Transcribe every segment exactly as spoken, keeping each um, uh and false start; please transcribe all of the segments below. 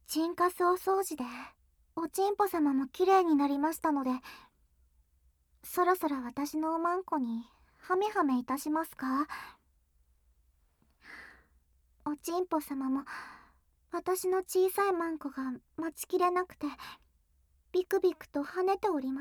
チンカスお掃除でおちんぽ様もきれいになりましたので、そろそろ私のおまんこにハメハメいたしますか？おちんぽ様も私の小さいマンコが待ちきれなくてビクビクと跳ねております。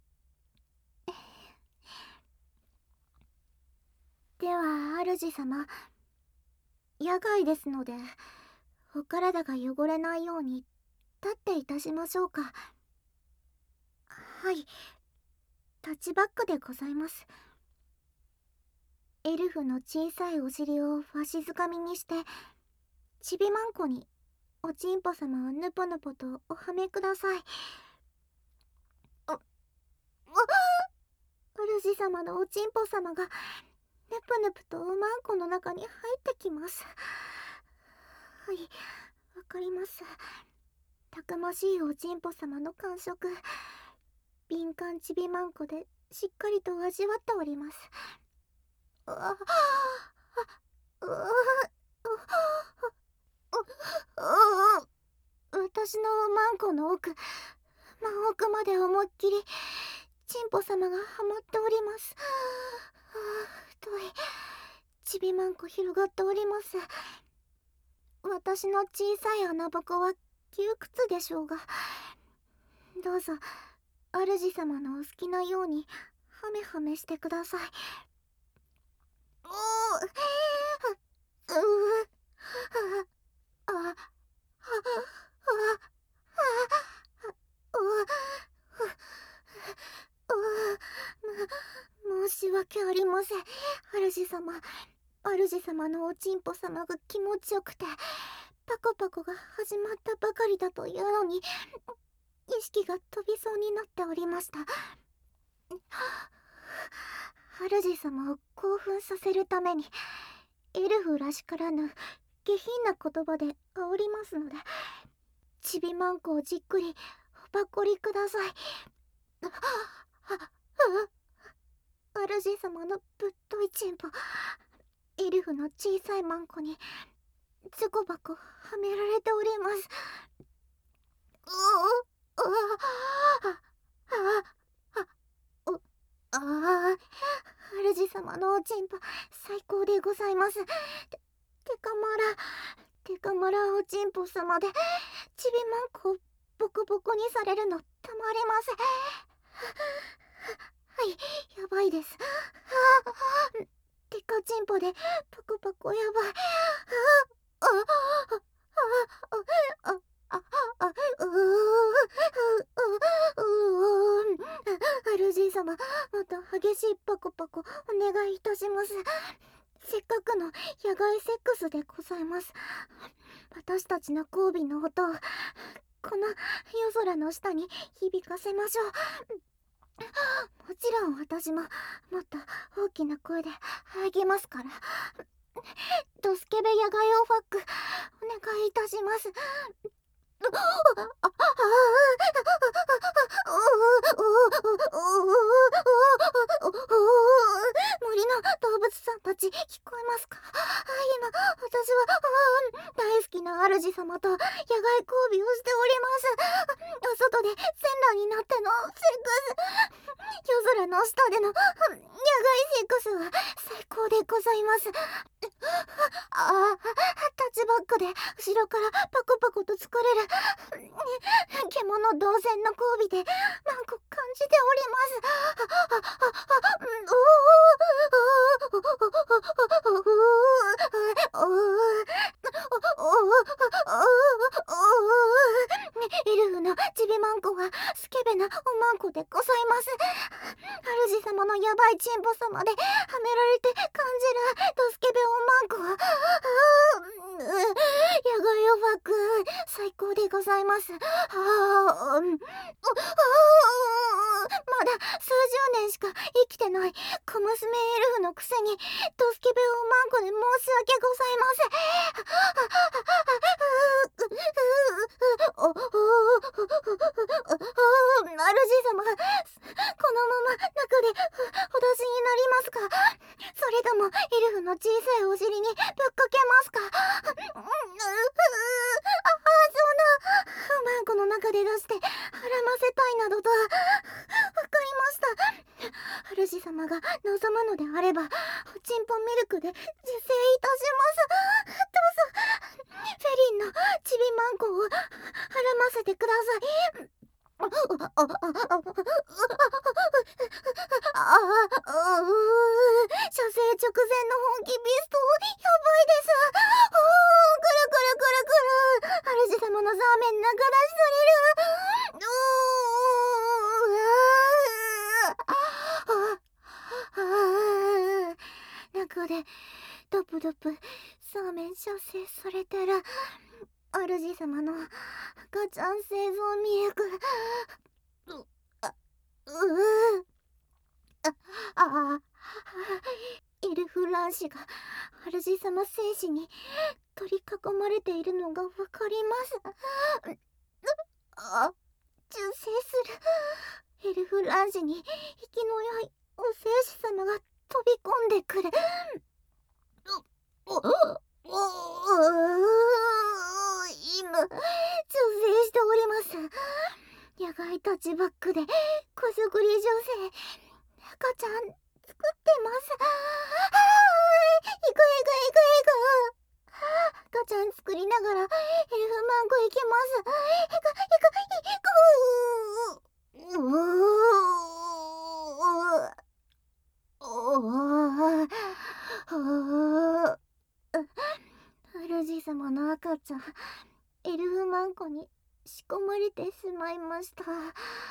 では主様、野外ですのでお体が汚れないように立っていたしましょうか。はい、タッチバックでございます。エルフの小さいお尻をわしづかみにして、ちびまんこにおちんぽ様をぬぽぬぽとおはめください。あ、あ、主様のおちんぽ様がぬぷぬぷとおまんこの中に入ってきます。はい、わかります。たくましいおちんぽ様の感触、敏感ちびまんこでしっかりと味わっております。ああ、あ、うあ、あ、私のマンコの奥、真奥まで思いっきりチンポ様がハマっております。ああ、太いちびまんこ広がっております。私の小さい穴ぼこは窮屈でしょうが、どうぞ主様のお好きなようにハメハメしてください。おー、うう、あ、あ、あ、あ、ま、申し訳ありません主様。主様のおちんぽ様が気持ちよくてパコパコが始まったばかりだというのに意識が飛びそうになっておりました。主様を興奮させるためにエルフらしからぬ下品な言葉で煽りますので、ちびまんこをじっくりおばっこりください。あ、あ、あ、主様のぶっといちんぽ、エルフの小さいマンコにズコバコはめられております。うお、あ、あ、あ、あ、お、ああ、主様のおちんぽ最高でございます。て、てかまら、てかまらおちんぽ様でちびまんこをボコボコにされるのたまりません。はい、やばいです。ああ、てかちんぽでパコパコやばい。ああ、ああ、ああ、ああ、あ、うう、うう、主様、また激しいパコパコお願いいたします。せっかくの野外セックスでございます。私たちの交尾の音をこの夜空の下に響かせましょう。もちろん私ももっと大きな声で励ますから。ドスケベ野外オファックお願いいたします。森の動物さんたち聞こえますか？今私は大好きな主様と野外交尾をしております。外で全裸になってのセックス、夜空の下での野外セックスは最高でございます。ああ、タッチバックで後ろからパコパコと作れる獣同然の交尾でマンコ感じております。エルフのちびまんこはスケベなおまんこでございます。主様のヤバいチンポ様ではめられて感じるドスケベおまんこは野外オファーク最高でございます。はあ、まだ数十年しか生きてない小娘エルフのくせにドスケベおまんこで申し訳ございません。お、お、主様、このまま中でお出しになりますか？それともエルフの小さいお尻にぶっかけますか？あ、そんな中で出して孕ませたいなどと。わかりました。主様が望むのであればおちんぽミルクで受精いたします。どうぞフェリンのちびまんこを孕ませてください。ああああああああ射精直前の本気ビストやばいです。おー、くるくるくるくる主様のザーメン中出しされる。おーああ中でドプドプザーメン射精されてる主様の赤ちゃん製造ミルク。うあうああエルフ卵子が主様精子に取り囲まれているのがわかります。あ受精するエルフ卵子に生きの良いお精子様が飛び込んでくる。おおお今受精しております。野外タッチバックでくすぐり女性赤ちゃん作ってます。あーいくいくいくいく赤ちゃん作りながらエルフマンゴいきます。いくいくいくうーおー主様の赤ちゃんエルフマンコに仕込まれてしまいました。